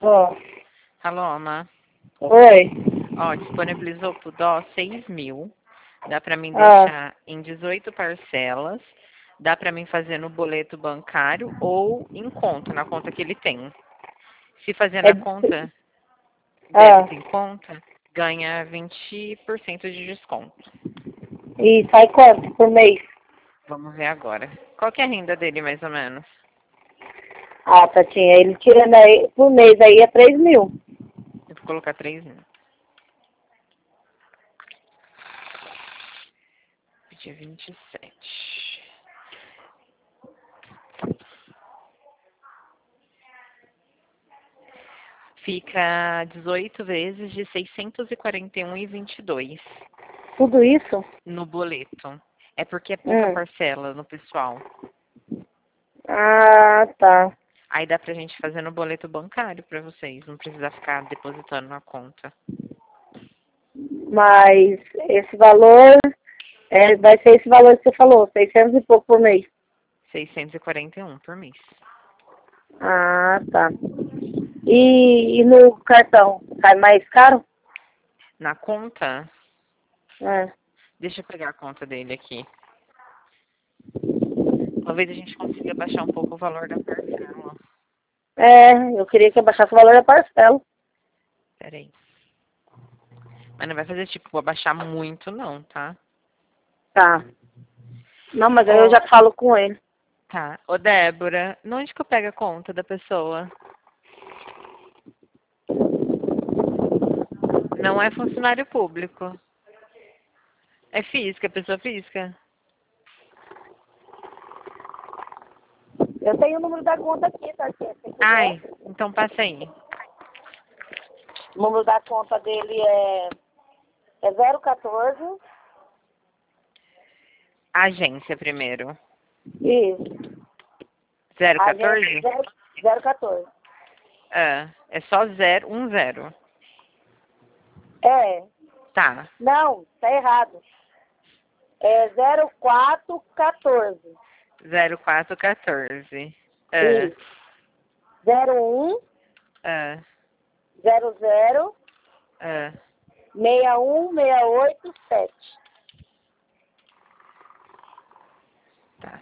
Ó, Alô, Ana. oi. Ó, disponibilizou pro dó 6.000. Dá pra mim Ah, deixar em 18 parcelas. Dá pra mim fazer no boleto bancário ou em conta, na conta que ele tem. Se fazer é, na conta, ah, débito em conta, ganha 20% de desconto. e sai quanto por mês? Vamos ver agora. Qual que é a renda dele, mais ou menos? Ah, Tatinha, ele tirando aí por mês aí é 3.000. Eu vou colocar 3.000. Dia 27. Fica 18 vezes de 641,22 Tudo isso? no boleto. É porque é pouca Hum. parcela no pessoal. Ah, tá. Aí dá pra gente fazer no boleto bancário pra vocês, não precisa ficar depositando na conta. Mas esse valor vai ser esse valor que você falou, 600 e pouco por mês. 641 por mês. Ah, tá. E no cartão, sai mais caro? Na conta, É. deixa eu pegar a conta dele aqui. Talvez a gente consiga baixar um pouco o valor da parcela. Eu queria que eu baixasse o valor da parcela. Pera aí. Mas não vai fazer tipo, abaixar muito não, tá? Tá. Não, mas aí eu Ô, já falo com ele. tá. Ô, Débora, onde que eu pego a conta da pessoa? Não é funcionário público. É física, pessoa física? Eu tenho o número da conta aqui, tá? Se você quiser. Ai, então passa aí. O número da conta dele é 014. Agência primeiro. Isso. Agência 014? 014. É só 010. É. Tá. Não, tá errado. É 0414. 0414. Isso. 01 Ah, 00 ah. 61687. Tá.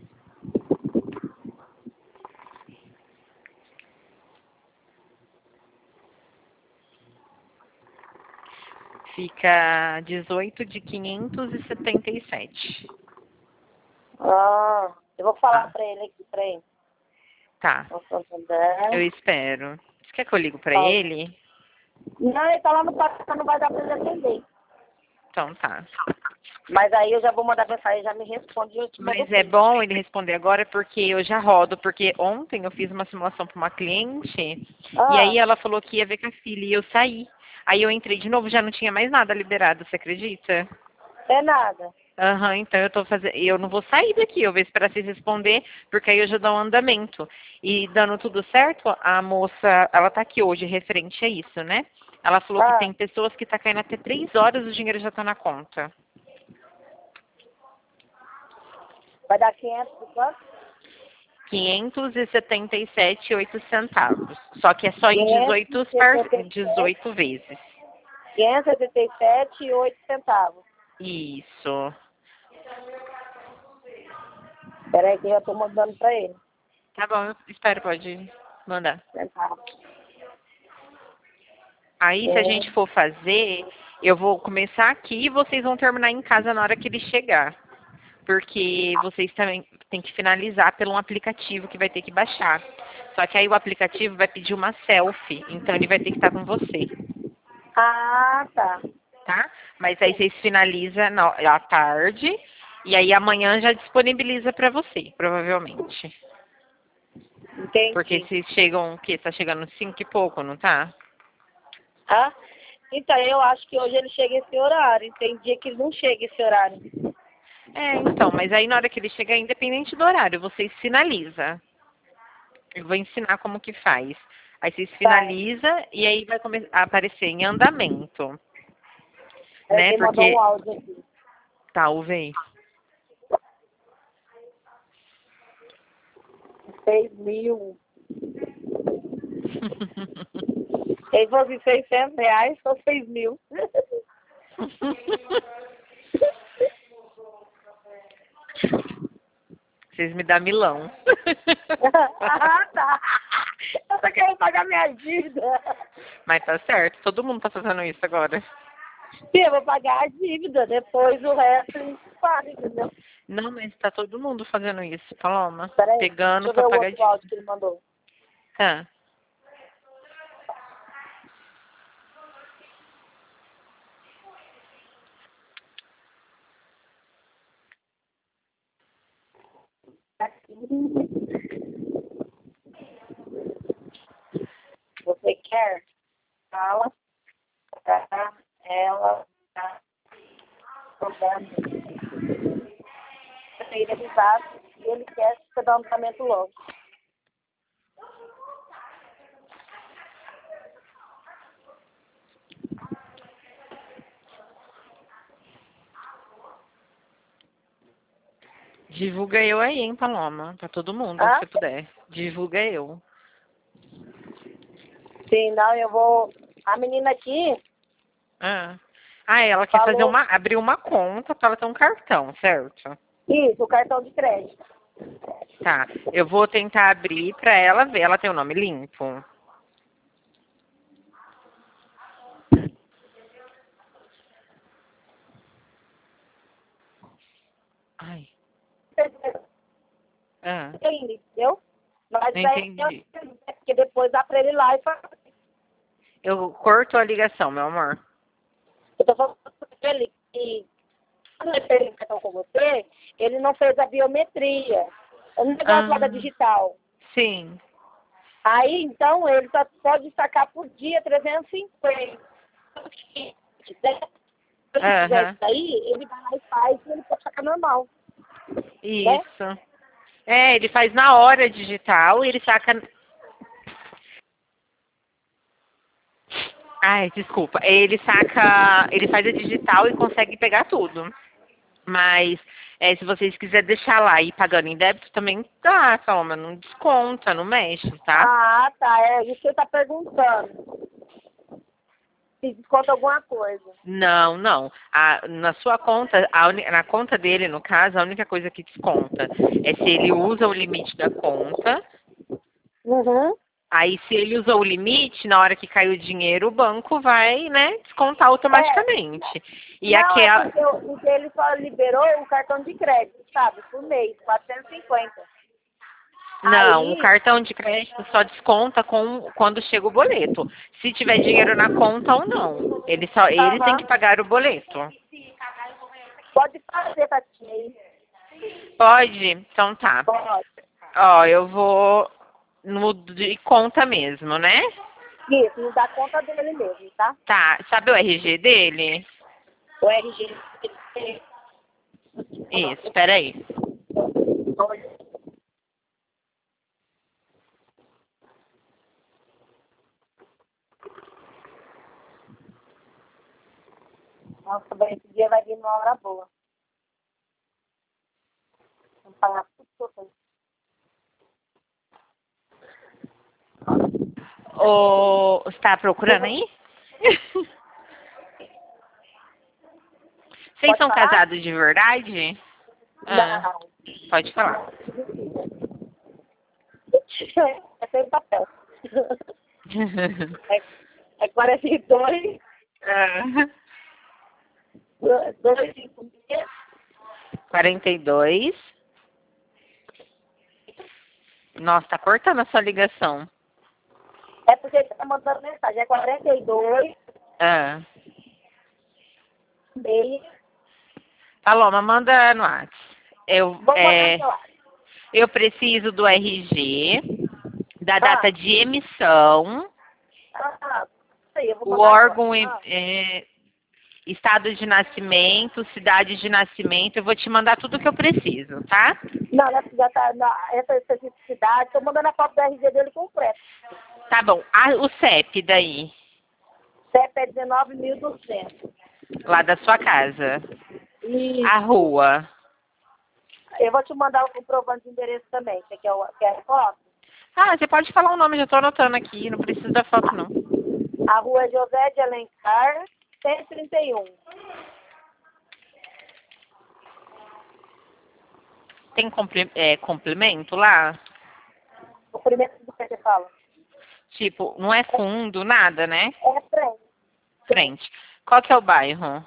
Fica 18 de 577. Ah, eu vou falar Ah, pra ele aqui, pra ele. tá. O Eu Santander. espero. Você quer que eu ligo pra Paulo. ele? Não, ele tá lá no quarto, não vai dar pra ele atender. Então tá. Mas aí eu já vou mandar mensagem, já me responde e eu te mando o Mas é PIN. bom ele responder agora porque eu já rodo, porque ontem eu fiz uma simulação para uma cliente e Ah, aí ela falou que ia ver com a filha e eu saí. Aí eu entrei de novo, já não tinha mais nada liberado, você acredita? é nada. Aham, então eu tô fazendo, eu não vou sair daqui, eu vou esperar vocês responder, porque aí eu já dou um andamento. E dando tudo certo, a moça, ela tá aqui hoje referente a isso, né? Ela falou que Ah, tem pessoas que tá caindo até 3 horas, o dinheiro já tá na conta. vai dar 500 e quanto? 577,08 centavos. Só que é só em 577, 18 vezes. 577 e 8 centavos. Isso. Espera aí que eu já tô mandando pra ele. Tá bom, eu espero, pode mandar. Centavos. Aí, se a É. gente for fazer, eu vou começar aqui e vocês vão terminar em casa na hora que ele chegar. Porque vocês também têm que finalizar pelo um aplicativo que vai ter que baixar. Só que aí o aplicativo vai pedir uma selfie, então ele vai ter que estar com você, Ah, tá. tá? Mas aí vocês finalizam à tarde e aí amanhã já disponibiliza para você, provavelmente. Porque Entendi. vocês chegam, o quê? Tá chegando 5 e pouco, não tá? Ah, então eu acho que hoje ele chega esse horário. Tem dia que ele não chega esse horário. É, então, mas aí na hora que ele chegar, independente do horário, vocês finaliza. Eu vou ensinar como que faz. Aí vocês Tá. finaliza e aí vai começar a aparecer em andamento, Aí né? ele mandou um Porque áudio aqui. tá, ouve aí. 6.000. Se fosse R$600, ou 6.000. Vocês me dão milão. Ah, tá. Eu só quero pagar minha dívida. Mas tá certo, todo mundo tá fazendo isso agora. Sim, eu vou pagar a dívida, depois o resto a gente paga, entendeu? Não, mas tá todo mundo fazendo isso, Paloma. Peraí, Pegando deixa eu pra ver o pagar outro áudio dívida. que ele mandou. Tá. Você quer? Fala pra ela tá problema. Ele é avisado e ele quer que você dê um tratamento logo. Divulga eu aí, hein, Paloma. Pra todo mundo, se Hã? você puder. Divulga eu. Sim, não, eu vou. A menina aqui Ah, ela quer fazer falou abrir uma conta pra ela ter um cartão, certo? isso, o cartão de crédito. Tá. Eu vou tentar abrir pra ela ver. Ela tem o nome limpo. Ai. Ah, Entendeu? Mas não aí entendi. porque depois dá pra ele ir lá e fazer. Eu corto a ligação, meu amor. Eu tô falando pra ele que quando ele fez o cartão com você, ele não fez a biometria. O negócio lá da Ah, digital. sim. Aí, então, ele só pode sacar por dia 350. Se ele fizer Aham. isso aí, ele vai lá e faz e ele pode sacar normal, né? Isso. É, ele faz na hora digital e ele saca. Ai, desculpa. Ele saca. Ele faz a digital e consegue pegar tudo. Mas se vocês quiserem deixar lá e ir pagando em débito, também dá, Paloma. Não desconta, não mexe, tá? Ah, tá. É isso que ele tá perguntando. Se desconta alguma coisa. Não, não. Na sua conta, na conta dele, no caso, a única coisa que desconta é se ele usa o limite da conta. Uhum. Aí, se ele usou o limite, na hora que cai o dinheiro, o banco vai, né, descontar É. automaticamente. E Não, é aquela. porque ele só liberou o cartão de crédito, sabe? Por mês, 450. Não, o Aí, cartão de crédito só desconta quando chega o boleto. Se tiver dinheiro na conta ou não. Ele tem aham, que pagar o boleto. pode fazer, Tatinha, aí. Pode? Então tá. Pode. Ó, eu vou no de conta mesmo, né? Isso, não dá conta dele mesmo, tá? Tá. Sabe o RG dele? O RG. Isso, peraí. Nossa, bem, esse dia vai vir uma hora boa. Vamos falar tudo que eu tenho. Você tá procurando aí? Vocês Pode são falar? casados de verdade? Ah, Não. pode falar. É sem papel. É 42, Ah, 256. 42. Nossa, tá cortando a sua ligação. É porque ele tá mandando mensagem. É 42, Ah. meio. Paloma, manda no WhatsApp. Vou mandar no celular. Eu preciso do RG, da Ah, data de emissão, isso aí, eu vou o mandar agora. órgão, estado de nascimento, cidade de nascimento. Eu vou te mandar tudo que eu preciso, tá? Não, já tá essa especificidade. Estou mandando a foto do RG dele completo. Tá bom. O CEP daí, CEP é 19.200. lá da sua casa. A Isso. rua. Eu vou te mandar o comprovante de endereço também. Você quer a foto? Ah, você pode falar o nome, já tô anotando aqui, não precisa da foto, não. A rua é José de Alencar, 131. Tem complemento lá? O primeiro do que você fala? Tipo, não é fundo, nada, né? É frente. Frente. Qual que é o bairro?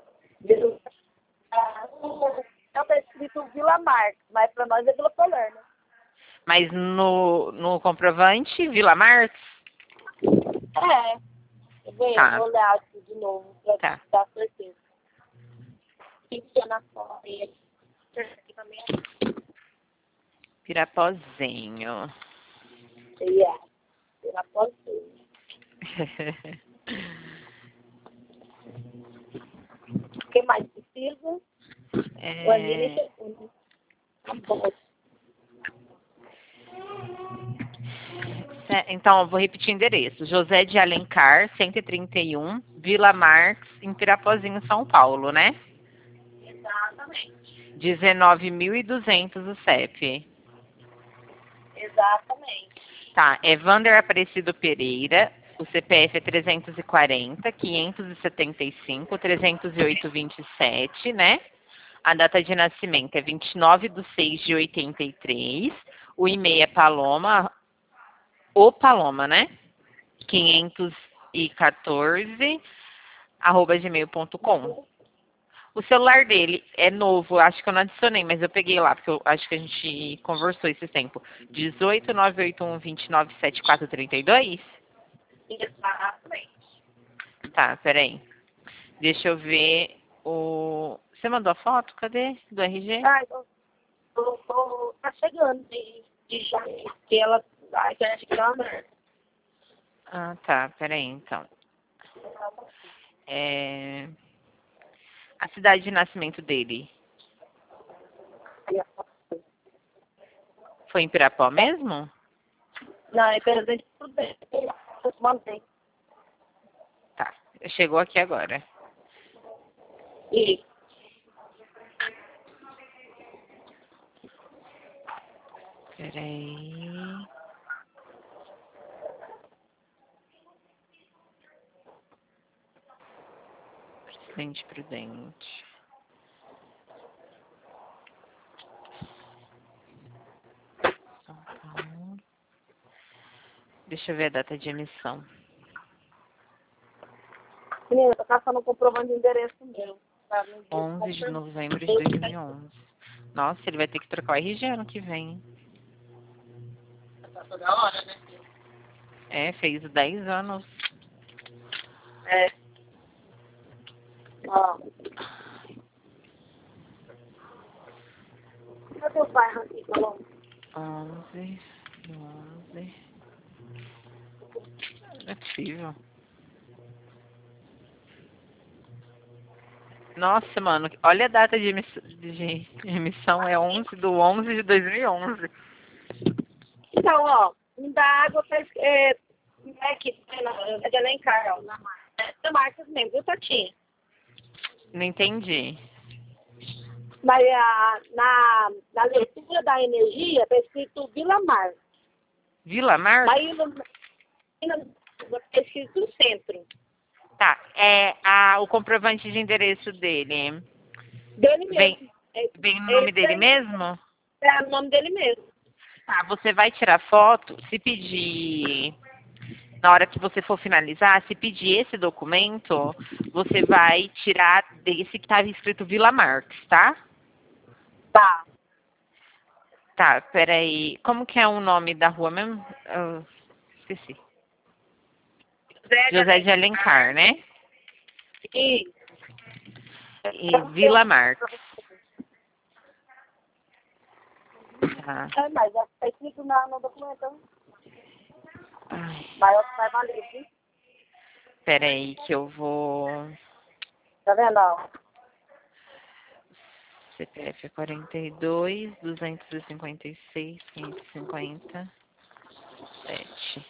Não tá escrito Vila Marques, mas pra nós é Vila Palermo. Mas no comprovante, Vila Marques? É. Eu Tá, vou olhar aqui de novo pra tá. dar certeza. Fica na foto aí. Pirapozinho. Yeah. Vila Palermo. O que mais precisa? O Aline É, segundo. Tá bom. Então, eu vou repetir o endereço. José de Alencar, 131, Vila Marques, em Pirapozinho, São Paulo, né? Exatamente. 19.200 o CEP. Exatamente. Tá, é Vander Aparecido Pereira, o CPF é 340, 575, 308, 27, né? A data de nascimento é 29/6/83. O e-mail é Paloma, né? 514, @gmail.com. O celular dele é novo, acho que eu não adicionei, mas eu peguei lá, porque eu acho que a gente conversou esse tempo. 18 981 29 7432? Exatamente. Tá, peraí. Deixa eu ver o... Você mandou a foto? Cadê? Do RG? Ah, tá chegando de janeiro, que ela, a internet que dá uma merda. Ah, tá, peraí, então. É... A cidade de nascimento dele foi em Pirapó mesmo? Não, é presente tudo bem. Mantém. Tá, chegou aqui agora. E Peraí. Presidente Prudente. São Paulo. Deixa eu ver a data de emissão. menina, tô caçando um comprovante de endereço meu. Tá? 11 de novembro de 2011. Nossa, ele vai ter que trocar o RG ano que vem. Tá toda hora, né? É, fez 10 anos. É. Ó. Cadê o bairro aqui, Colombo? 11. Não é possível. Nossa, mano, olha a data de emissão, é 11/11/2011. Então, ó, me dá água pra... aqui, é de Alencar, ó. Na Marcas mesmo, viu, Tatinha? Não entendi. Mas na leitura da energia tá escrito Vila Mar. Vila Mar? Mas tá escrito centro. Tá, o comprovante de endereço dele. Dele Vem, mesmo. vem no nome Esse dele aí mesmo? é o nome dele mesmo. Tá, você vai tirar foto, se pedir, na hora que você for finalizar, se pedir esse documento, você vai tirar desse que estava escrito Vila Marques, tá? Tá. Tá, peraí. Como que é o nome da rua mesmo? Eu esqueci. José de Alencar, né? E E Vila Marques. Tá. mas tá escrito no documento. Ai, Vai valer, viu? peraí que eu vou... Tá vendo, ó? CPF é 42, 256, 557.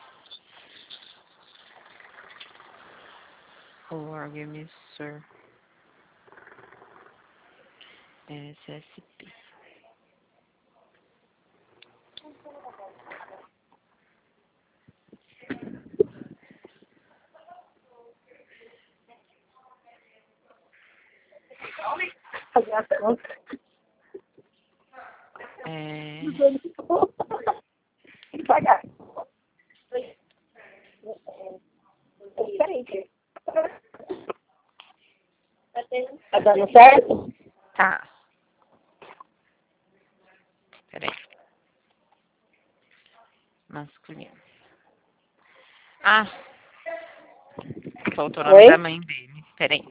O órgão emissor SSP. fazer as contas. Tem que pagar. Peraí, que... Tá dando certo? Tá. Peraí. Masculino. Ah. Faltou o nome Oi? da mãe dele. Peraí.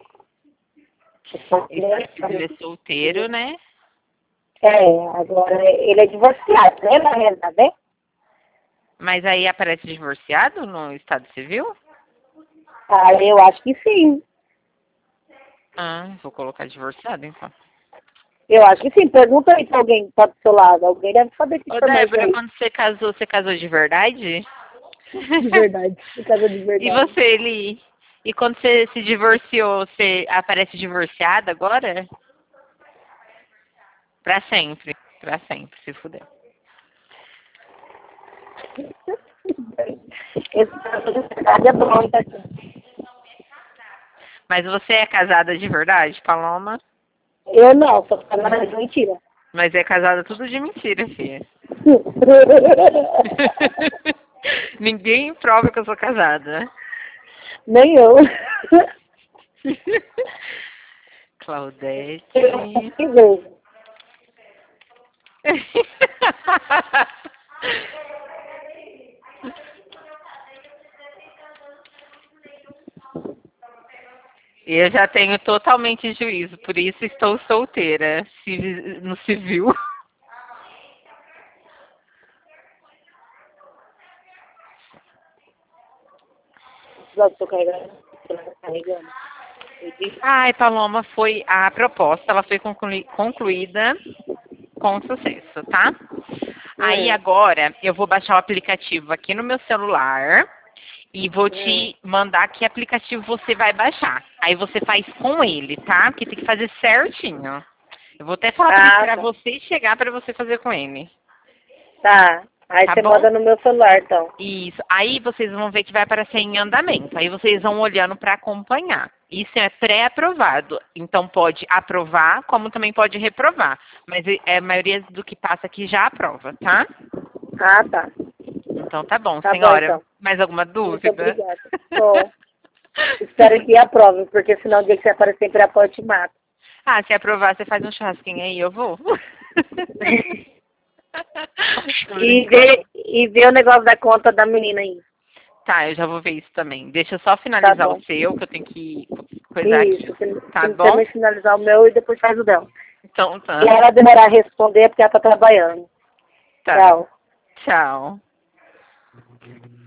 Ele é solteiro, né? Agora ele é divorciado, né, na realidade, né? Mas aí aparece divorciado no Estado Civil? Ah, eu acho que sim. Ah, vou colocar divorciado, então. Eu acho que sim. Pergunta aí pra alguém que tá do seu lado. Alguém deve saber que Ô, informação Débora, aí. quando você casou de verdade? De verdade. De casa de E verdade. você, Eli? E quando você se divorciou, você aparece divorciada agora? Pra sempre. Pra sempre, se fuder. Esse caso de verdade é bom, tá aqui. Mas você é casada de verdade, Paloma? Eu não, sou casada de mentira. Mas é casada tudo de mentira, filha. Ninguém prova que eu sou casada. Nem eu. Claudete. Que vejo. Eu já tenho totalmente juízo, por isso estou solteira no civil. Logo, tô carregando. Tô carregando. Eu disse, Ai, Paloma, foi a proposta, ela foi concluída com sucesso, tá? Aí agora eu vou baixar o aplicativo aqui no meu celular e vou te mandar que aplicativo você vai baixar. Aí você faz com ele, tá? Porque tem que fazer certinho. Eu vou até falar pra ele pra tá. você chegar pra você fazer com ele. Tá. Aí Tá você bom? manda no meu celular, então. Isso. Aí vocês vão ver que vai aparecer em andamento. Aí vocês vão olhando para acompanhar. Isso é pré-aprovado. Então pode aprovar, como também pode reprovar. Mas a maioria do que passa aqui já aprova, tá? Ah, tá. Então tá bom, Tá bom, senhora. então. Mais alguma Muito dúvida? obrigada. Bom, espero que aprove, porque senão o dia que você aparecer em Pirapó, eu te mato. Ah, se aprovar, você faz um churrasquinho aí, eu vou. E vê o negócio da conta da menina aí. Tá, eu já vou ver isso também. Deixa eu só finalizar Tá o bom. seu, que eu tenho que coisar aqui. Isso. Tá Você bom? também finalizar o meu e depois faz o dela. Então tá. E ela demorar a responder é porque ela tá trabalhando. Tá. Tchau. Tchau.